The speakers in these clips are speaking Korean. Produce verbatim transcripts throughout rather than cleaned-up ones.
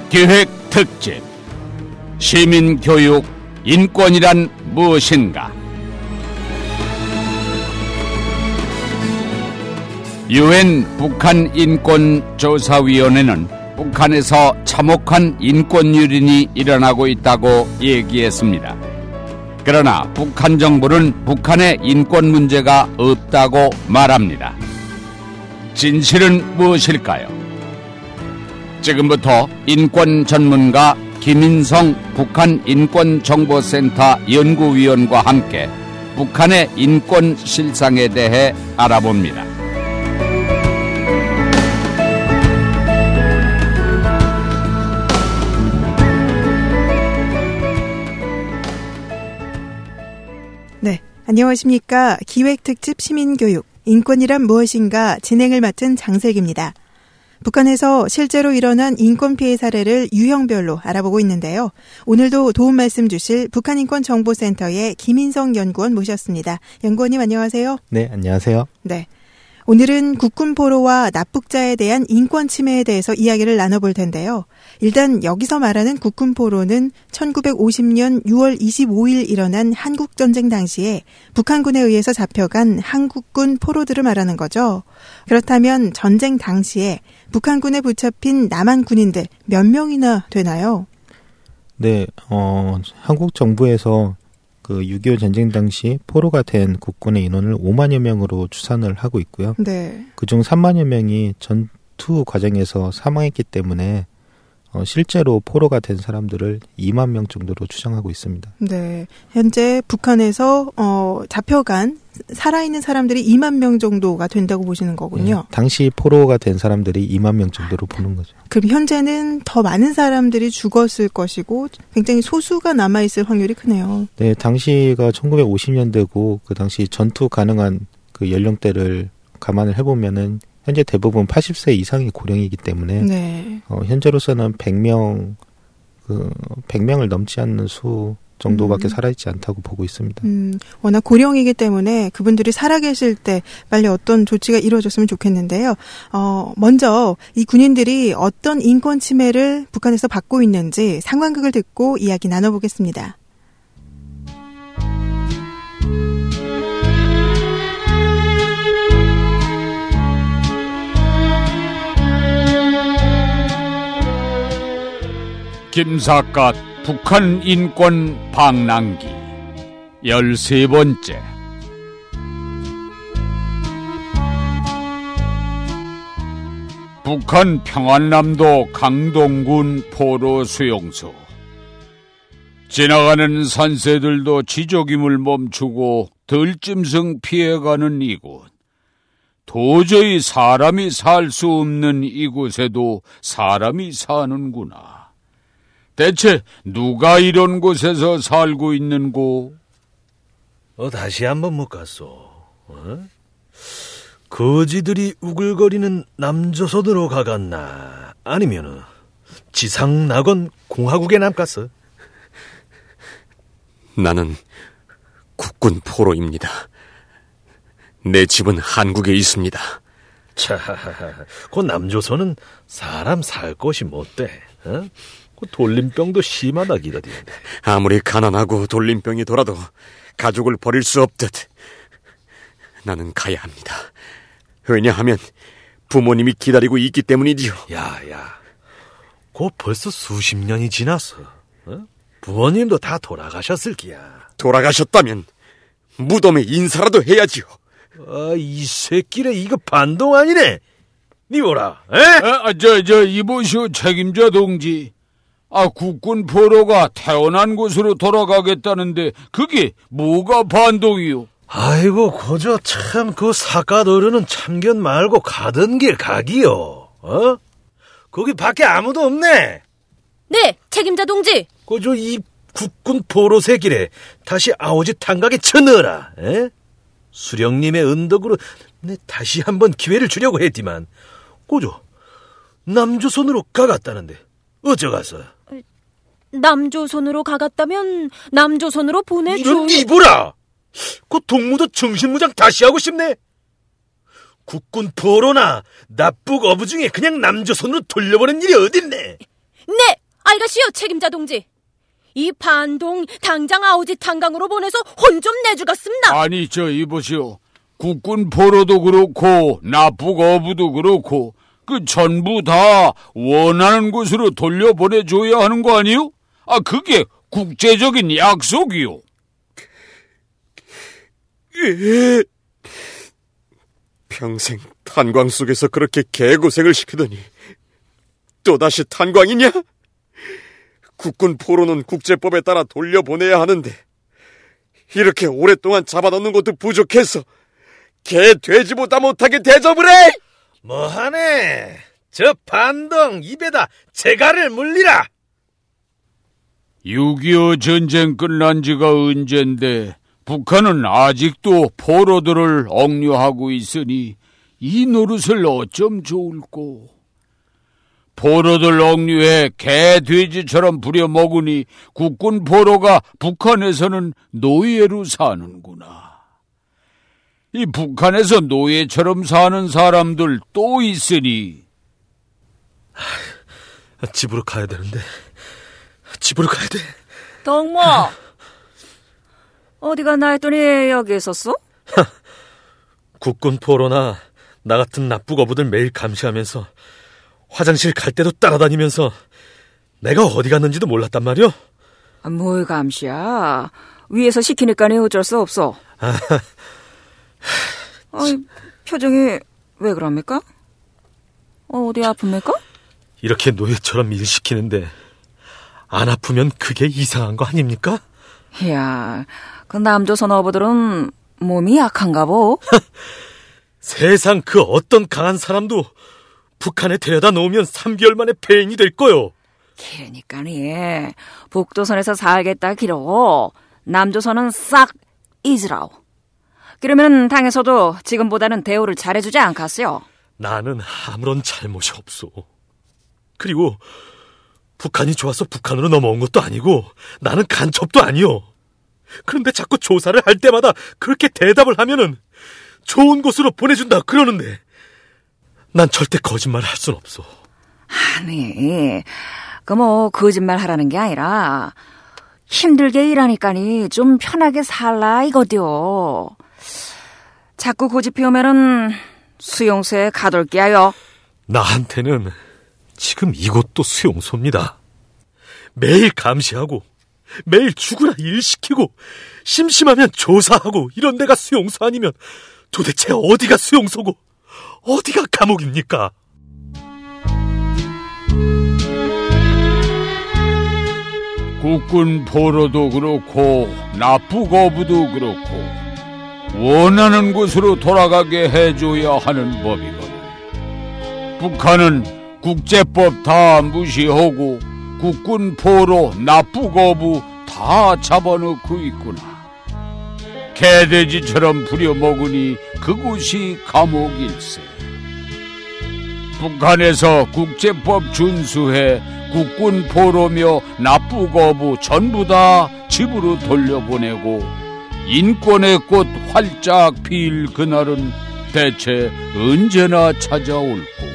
기획 특집 시민교육 인권이란 무엇인가? 유엔 북한인권조사위원회는 북한에서 참혹한 인권유린이 일어나고 있다고 얘기했습니다. 그러나 북한 정부는 북한의 인권 문제가 없다고 말합니다. 진실은 무엇일까요? 지금부터 인권 전문가 김인성 북한인권정보센터 연구위원과 함께 북한의 인권 실상에 대해 알아봅니다. 네, 안녕하십니까. 기획특집 시민교육, 인권이란 무엇인가 진행을 맡은 장슬기입니다. 북한에서 실제로 일어난 인권 피해 사례를 유형별로 알아보고 있는데요. 오늘도 도움 말씀 주실 북한인권정보센터의 김인성 연구원 모셨습니다. 연구원님 안녕하세요. 네, 안녕하세요. 네. 오늘은 국군 포로와 납북자에 대한 인권 침해에 대해서 이야기를 나눠볼 텐데요. 일단 여기서 말하는 국군 포로는 천구백오십 년 유월 이십오일 일어난 한국전쟁 당시에 북한군에 의해서 잡혀간 한국군 포로들을 말하는 거죠. 그렇다면 전쟁 당시에 북한군에 붙잡힌 남한 군인들 몇 명이나 되나요? 네, 어, 한국 정부에서 그 육이오 전쟁 당시 포로가 된 국군의 인원을 오만여 명으로 추산을 하고 있고요. 네. 그중 삼만여 명이 전투 과정에서 사망했기 때문에 어, 실제로 포로가 된 사람들을 이만 명 정도로 추정하고 있습니다. 네. 현재 북한에서 어, 잡혀간 살아있는 사람들이 이만 명 정도가 된다고 보시는 거군요. 네, 당시 포로가 된 사람들이 이만 명 정도로 보는 거죠. 그럼 현재는 더 많은 사람들이 죽었을 것이고 굉장히 소수가 남아있을 확률이 크네요. 네, 당시가 천구백오십 년대고 그 당시 전투 가능한 그 연령대를 감안을 해보면은 현재 대부분 팔십 세 이상이 고령이기 때문에 네. 어, 현재로서는 백 명, 그 백 명을 넘지 않는 수 정도밖에 음. 살아있지 않다고 보고 있습니다. 음, 워낙 고령이기 때문에 그분들이 살아계실 때 빨리 어떤 조치가 이루어졌으면 좋겠는데요. 어, 먼저 이 군인들이 어떤 인권 침해를 북한에서 받고 있는지 상황극을 듣고 이야기 나눠보겠습니다. 김삿갓 북한 인권 방랑기 열세 번째. 북한 평안남도 강동군 포로 수용소. 지나가는 산새들도 지저귀물 멈추고 들짐승 피해가는 이곳. 도저히 사람이 살 수 없는 이곳에도 사람이 사는구나. 대체 누가 이런 곳에서 살고 있는고? 어, 다시 한번 묻겠소. 어? 거지들이 우글거리는 남조선으로 가갔나? 아니면 지상 낙원 공화국에 남갔어? 나는 국군 포로입니다. 내 집은 한국에 있습니다. 차, 그 남조선은 사람 살 곳이 못 돼. 어? 그 돌림병도 심하다 기다리네. 아무리 가난하고 돌림병이 돌아도 가족을 버릴 수 없듯 나는 가야 합니다. 왜냐하면 부모님이 기다리고 있기 때문이지요. 야야, 그 벌써 수십 년이 지났어. 어? 부모님도 다 돌아가셨을 기야. 돌아가셨다면 무덤에 인사라도 해야지요. 아, 이 새끼래, 이거 반동 아니네. 니 뭐라? 에? 아, 저, 저, 이보시오 책임자 동지. 아, 국군 포로가 태어난 곳으로 돌아가겠다는데 그게 뭐가 반동이요? 아이고, 그저 참 그 사갓 어른은 참견 말고 가던 길 가기요. 어? 거기 밖에 아무도 없네. 네, 책임자 동지. 그저 이 국군 포로 새끼래 다시 아오지 탄각에 쳐넣어라. 에? 수령님의 은덕으로 내 다시 한번 기회를 주려고 했지만 그저 남조선으로 가갔다는데 어쩌가서? 남조선으로 가갔다면 남조선으로 보내줘. 이런 이보라. 그 동무도 정신무장 다시 하고 싶네. 국군 포로나 납북 어부 중에 그냥 남조선으로 돌려보낸 일이 어딨네. 네, 알가시오, 책임자 동지. 이 반동 당장 아오지 탄강으로 보내서 혼 좀 내주겠습니다. 아니, 저 이보시오. 국군 포로도 그렇고 납북 어부도 그렇고 그 전부 다 원하는 곳으로 돌려보내줘야 하는 거 아니요? 아, 그게 국제적인 약속이요. 예. 평생 탄광 속에서 그렇게 개고생을 시키더니 또다시 탄광이냐? 국군 포로는 국제법에 따라 돌려보내야 하는데 이렇게 오랫동안 잡아놓는 것도 부족해서 개 돼지보다 못하게 대접을 해! 뭐하네? 저 반동 입에다 재갈을 물리라! 육이오 전쟁 끝난 지가 언젠데 북한은 아직도 포로들을 억류하고 있으니 이 노릇을 어쩜 좋을꼬. 포로들 억류해 개, 돼지처럼 부려먹으니 국군 포로가 북한에서는 노예로 사는구나. 이 북한에서 노예처럼 사는 사람들 또 있으니. 집으로 가야 되는데. 집으로 가야 돼. 덕모, 어디 갔나 했더니 여기 있었어? 국군 포로나 나 같은 납북 어부들 매일 감시하면서 화장실 갈 때도 따라다니면서 내가 어디 갔는지도 몰랐단 말이오. 아, 뭘 감시야. 위에서 시키니까니 어쩔 수 없어. 아이, 표정이 왜 그럽니까? 어, 어디 아픕니까? 이렇게 노예처럼 일 시키는데 안 아프면 그게 이상한 거 아닙니까? 이야, 그 남조선 어부들은 몸이 약한가 보? 세상 그 어떤 강한 사람도 북한에 데려다 놓으면 삼 개월 만에 폐인이 될 거요. 그러니까니 북조선에서 살겠다 기로 남조선은 싹 잊으라오. 그러면 당에서도 지금보다는 대우를 잘해주지 않겠어요? 나는 아무런 잘못이 없소. 그리고 북한이 좋아서 북한으로 넘어온 것도 아니고 나는 간첩도 아니오. 그런데 자꾸 조사를 할 때마다 그렇게 대답을 하면은 좋은 곳으로 보내준다 그러는데 난 절대 거짓말 할 순 없어. 아니, 그 뭐 거짓말 하라는 게 아니라 힘들게 일하니까니 좀 편하게 살라 이거디요. 자꾸 고집 피우면은 수용소에 가둘게요. 나한테는 지금 이곳도 수용소입니다. 매일 감시하고 매일 죽으라 일시키고 심심하면 조사하고 이런 데가 수용소 아니면 도대체 어디가 수용소고 어디가 감옥입니까? 국군 포로도 그렇고 납북 어부도 그렇고 원하는 곳으로 돌아가게 해줘야 하는 법이거든. 북한은 국제법 다 무시하고 국군 포로 납북 어부 다 잡아놓고 있구나. 개돼지처럼 부려먹으니 그곳이 감옥일세. 북한에서 국제법 준수해 국군 포로며 납북 어부 전부 다 집으로 돌려보내고 인권의 꽃 활짝 필 그날은 대체 언제나 찾아올꼬.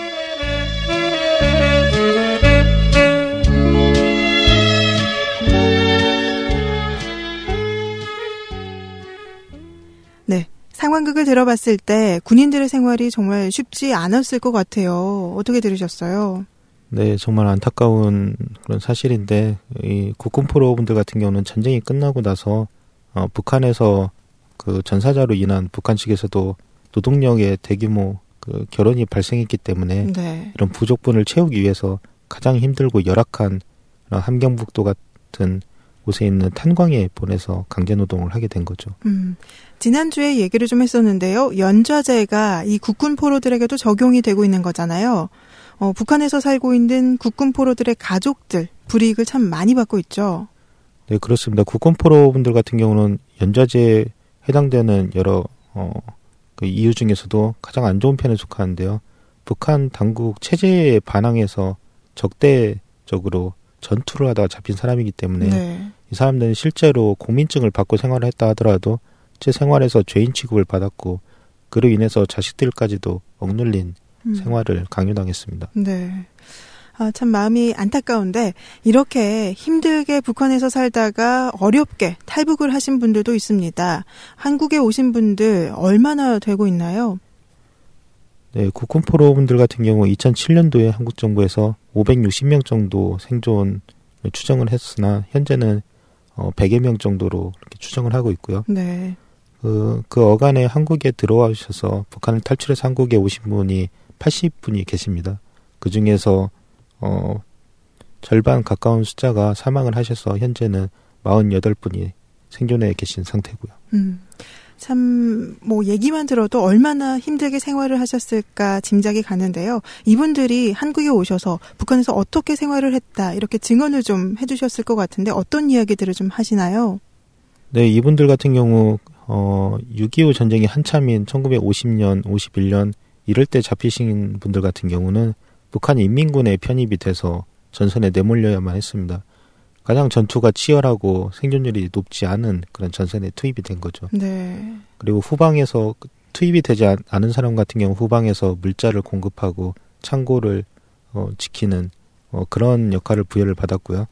네. 상황극을 들어봤을 때 군인들의 생활이 정말 쉽지 않았을 것 같아요. 어떻게 들으셨어요? 네, 정말 안타까운 그런 사실인데, 이 국군 포로분들 같은 경우는 전쟁이 끝나고 나서, 어, 북한에서 그 전사자로 인한 북한 측에서도 노동력의 대규모 그 결혼이 발생했기 때문에, 네. 이런 부족분을 채우기 위해서 가장 힘들고 열악한 그런 함경북도 같은 곳에 있는 탄광에 보내서 강제노동을 하게 된 거죠. 음, 지난주에 얘기를 좀 했었는데요. 연좌제가 이 국군 포로들에게도 적용이 되고 있는 거잖아요. 어, 북한에서 살고 있는 국군 포로들의 가족들 불이익을 참 많이 받고 있죠. 네, 그렇습니다. 국군 포로분들 같은 경우는 연좌제에 해당되는 여러 어, 그 이유 중에서도 가장 안 좋은 편에 속하는데요. 북한 당국 체제에 반항해서 적대적으로 전투를 하다가 잡힌 사람이기 때문에 네. 이 사람들은 실제로 공민증을 받고 생활을 했다 하더라도 제 생활에서 죄인 취급을 받았고 그로 인해서 자식들까지도 억눌린 음. 생활을 강요당했습니다. 네. 아, 참 마음이 안타까운데 이렇게 힘들게 북한에서 살다가 어렵게 탈북을 하신 분들도 있습니다. 한국에 오신 분들 얼마나 되고 있나요? 네, 국군포로 분들 같은 경우 이천칠 년도에 한국 정부에서 오백육십 명 정도 생존을 추정을 했으나 현재는 어, 백여 명 정도로 이렇게 추정을 하고 있고요. 네. 그, 그 어간에 한국에 들어와셔서 북한을 탈출해서 한국에 오신 분이 팔십 분이 계십니다. 그 중에서 어, 절반 가까운 숫자가 사망을 하셔서 현재는 사십팔 분이 생존해 계신 상태고요. 음, 참, 뭐, 얘기만 들어도 얼마나 힘들게 생활을 하셨을까 짐작이 가는데요. 이분들이 한국에 오셔서 북한에서 어떻게 생활을 했다, 이렇게 증언을 좀 해주셨을 것 같은데 어떤 이야기들을 좀 하시나요? 네, 이분들 같은 경우, 어, 육이오 전쟁이 한참인 천구백오십 년, 오십일 년, 이럴 때 잡히신 분들 같은 경우는 북한 인민군에 편입이 돼서 전선에 내몰려야만 했습니다. 가장 전투가 치열하고 생존율이 높지 않은 그런 전선에 투입이 된 거죠. 네. 그리고 후방에서 투입이 되지 않은 사람 같은 경우 후방에서 물자를 공급하고 창고를 어, 지키는 어, 그런 역할을 부여를 받았고요.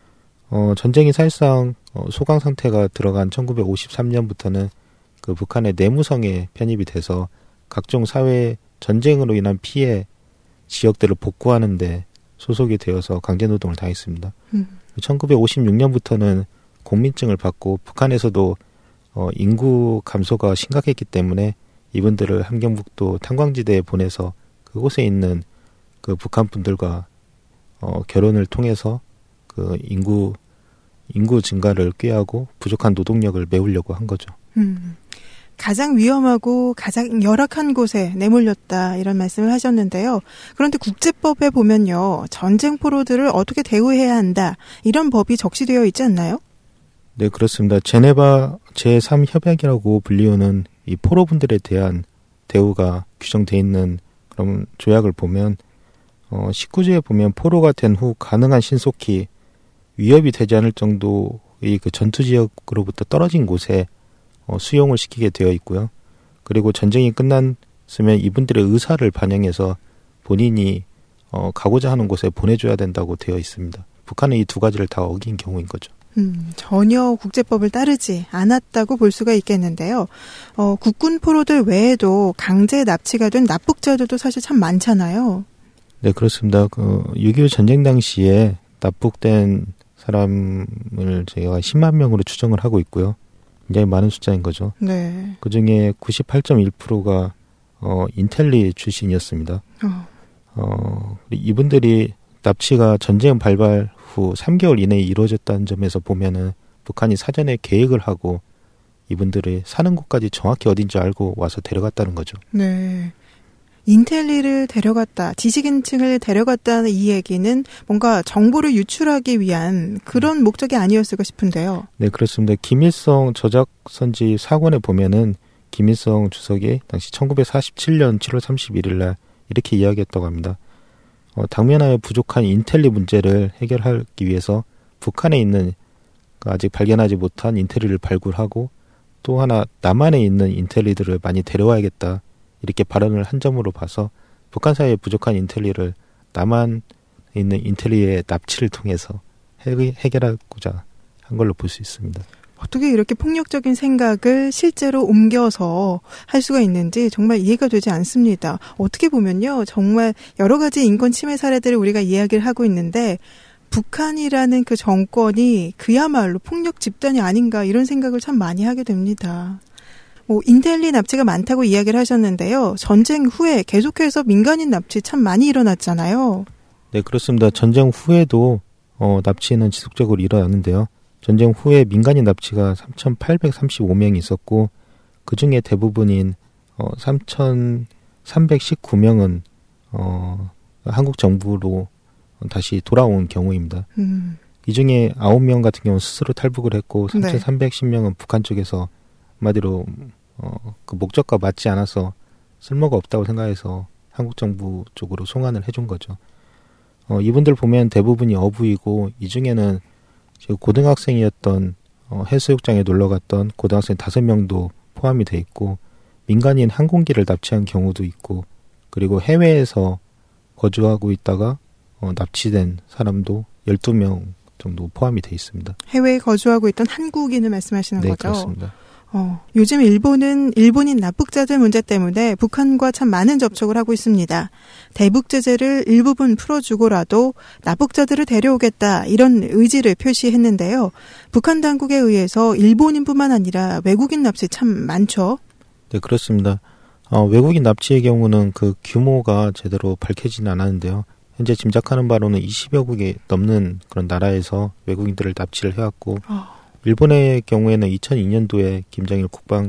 어, 전쟁이 사실상 어, 소강 상태가 들어간 천구백오십삼 년부터는 그 북한의 내무성에 편입이 돼서 각종 사회 전쟁으로 인한 피해 지역들을 복구하는 데 소속이 되어서 강제노동을 당했습니다. 음. 천구백오십육 년부터는 공민증을 받고 북한에서도 어, 인구 감소가 심각했기 때문에 이분들을 함경북도 탄광지대에 보내서 그곳에 있는 그 북한 분들과 어, 결혼을 통해서 그 인구 인구 증가를 꾀하고 부족한 노동력을 메우려고 한 거죠. 음. 가장 위험하고 가장 열악한 곳에 내몰렸다 이런 말씀을 하셨는데요. 그런데 국제법에 보면요. 전쟁 포로들을 어떻게 대우해야 한다 이런 법이 적시되어 있지 않나요? 네, 그렇습니다. 제네바 제삼 협약이라고 불리우는 이 포로분들에 대한 대우가 규정되어 있는 그런 조약을 보면 어, 십구 조에 보면 포로가 된 후 가능한 신속히 위협이 되지 않을 정도의 그 전투 지역으로부터 떨어진 곳에 어, 수용을 시키게 되어 있고요. 그리고 전쟁이 끝났으면 이분들의 의사를 반영해서 본인이 어, 가고자 하는 곳에 보내줘야 된다고 되어 있습니다. 북한은 이 두 가지를 다 어긴 경우인 거죠. 음, 전혀 국제법을 따르지 않았다고 볼 수가 있겠는데요. 어, 국군 포로들 외에도 강제 납치가 된 납북자들도 사실 참 많잖아요. 네, 그렇습니다. 그 육이오 전쟁 당시에 납북된 사람을 저희가 십만 명으로 추정을 하고 있고요. 굉장히 많은 숫자인 거죠. 네. 그 중에 구십팔 점 일 퍼센트가 어, 인텔리 출신이었습니다. 어. 어, 이분들이 납치가 전쟁 발발 후 삼 개월 이내에 이루어졌다는 점에서 보면은 북한이 사전에 계획을 하고 이분들이 사는 곳까지 정확히 어딘지 알고 와서 데려갔다는 거죠. 네. 인텔리를 데려갔다, 지식인층을 데려갔다는 이 얘기는 뭔가 정보를 유출하기 위한 그런 목적이 아니었을까 싶은데요. 네, 그렇습니다. 김일성 저작선지 사권에 보면은 김일성 주석이 당시 천구백사십칠 년 칠월 삼십일일 날 이렇게 이야기했다고 합니다. 어, 당면하여 부족한 인텔리 문제를 해결하기 위해서 북한에 있는 아직 발견하지 못한 인텔리를 발굴하고 또 하나 남한에 있는 인텔리들을 많이 데려와야겠다. 이렇게 발언을 한 점으로 봐서 북한 사회에 부족한 인텔리를 남한에 있는 인텔리의 납치를 통해서 해결하고자 한 걸로 볼 수 있습니다. 어떻게 이렇게 폭력적인 생각을 실제로 옮겨서 할 수가 있는지 정말 이해가 되지 않습니다. 어떻게 보면요. 정말 여러 가지 인권 침해 사례들을 우리가 이야기를 하고 있는데 북한이라는 그 정권이 그야말로 폭력 집단이 아닌가 이런 생각을 참 많이 하게 됩니다. 뭐 인텔리 납치가 많다고 이야기를 하셨는데요. 전쟁 후에 계속해서 민간인 납치 참 많이 일어났잖아요. 네, 그렇습니다. 전쟁 후에도 어, 납치는 지속적으로 일어났는데요. 전쟁 후에 민간인 납치가 삼천팔백삼십오 명이 있었고 그중에 대부분인 어, 삼천삼백십구 명은 어, 한국 정부로 다시 돌아온 경우입니다. 음. 이 중에 아홉 명 같은 경우는 스스로 탈북을 했고 삼천삼백십 명은 북한 쪽에서 한마디로 어, 그 목적과 맞지 않아서 쓸모가 없다고 생각해서 한국 정부 쪽으로 송환을 해준 거죠. 어, 이분들 보면 대부분이 어부이고 이 중에는 고등학생이었던 어, 해수욕장에 놀러 갔던 고등학생 다섯 명도 포함이 돼 있고 민간인 항공기를 납치한 경우도 있고 그리고 해외에서 거주하고 있다가 어, 납치된 사람도 열두 명 정도 포함이 돼 있습니다. 해외에 거주하고 있던 한국인을 말씀하시는 네, 거죠? 그렇습니다. 어, 요즘 일본은 일본인 납북자들 문제 때문에 북한과 참 많은 접촉을 하고 있습니다. 대북 제재를 일부분 풀어주고라도 납북자들을 데려오겠다 이런 의지를 표시했는데요. 북한 당국에 의해서 일본인뿐만 아니라 외국인 납치 참 많죠? 네, 그렇습니다. 어, 외국인 납치의 경우는 그 규모가 제대로 밝혀지는 않았는데요. 현재 짐작하는 바로는 이십여 국이 넘는 그런 나라에서 외국인들을 납치를 해왔고 어. 일본의 경우에는 이천이 년도에 김정일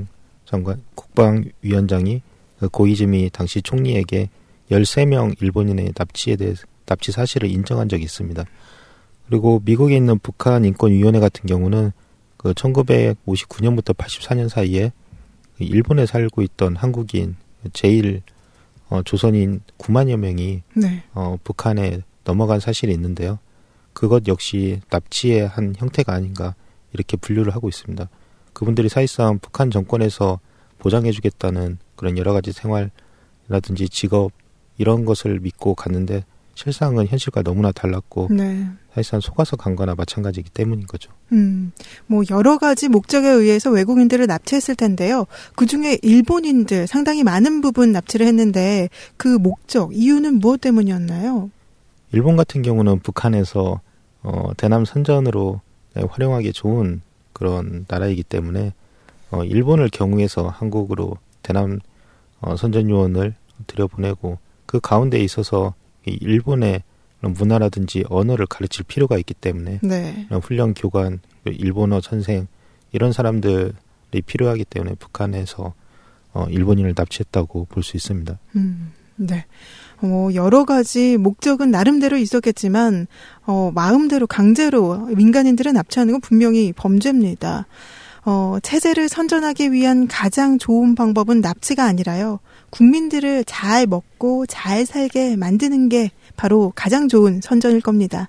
국방장관, 국방위원장이 고이즈미 당시 총리에게 열세 명 일본인의 납치에 대해서 납치 사실을 인정한 적이 있습니다. 그리고 미국에 있는 북한인권위원회 같은 경우는 그 천구백오십구 년부터 팔십사 년 사이에 일본에 살고 있던 한국인 제일 어, 조선인 구만여 명이 네. 어, 북한에 넘어간 사실이 있는데요. 그것 역시 납치의 한 형태가 아닌가 이렇게 분류를 하고 있습니다. 그분들이 사실상 북한 정권에서 보장해주겠다는 그런 여러 가지 생활이라든지 직업 이런 것을 믿고 갔는데 실상은 현실과 너무나 달랐고 네. 사실상 속아서 간 거나 마찬가지이기 때문인 거죠. 음, 뭐 여러 가지 목적에 의해서 외국인들을 납치했을 텐데요. 그중에 일본인들 상당히 많은 부분 납치를 했는데 그 목적, 이유는 무엇 때문이었나요? 일본 같은 경우는 북한에서 어, 대남 선전으로 활용하기 좋은 그런 나라이기 때문에 어, 일본을 경유해서 한국으로 대남 어, 선전 요원을 들여보내고 그 가운데 있어서 이 일본의 문화라든지 언어를 가르칠 필요가 있기 때문에 네. 훈련 교관, 일본어 선생 이런 사람들이 필요하기 때문에 북한에서 어, 일본인을 납치했다고 볼 수 있습니다. 음, 네. 어, 여러 가지 목적은 나름대로 있었겠지만 어, 마음대로 강제로 민간인들을 납치하는 건 분명히 범죄입니다. 어, 체제를 선전하기 위한 가장 좋은 방법은 납치가 아니라요. 국민들을 잘 먹고 잘 살게 만드는 게 바로 가장 좋은 선전일 겁니다.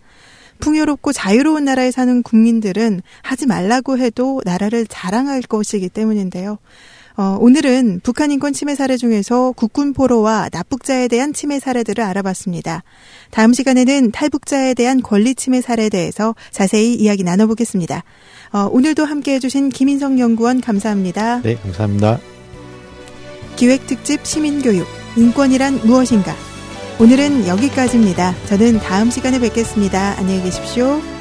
풍요롭고 자유로운 나라에 사는 국민들은 하지 말라고 해도 나라를 자랑할 것이기 때문인데요. 어, 오늘은 북한 인권 침해 사례 중에서 국군 포로와 납북자에 대한 침해 사례들을 알아봤습니다. 다음 시간에는 탈북자에 대한 권리 침해 사례에 대해서 자세히 이야기 나눠보겠습니다. 어, 오늘도 함께해 주신 김인성 연구원 감사합니다. 네, 감사합니다. 기획특집 시민교육, 인권이란 무엇인가? 오늘은 여기까지입니다. 저는 다음 시간에 뵙겠습니다. 안녕히 계십시오.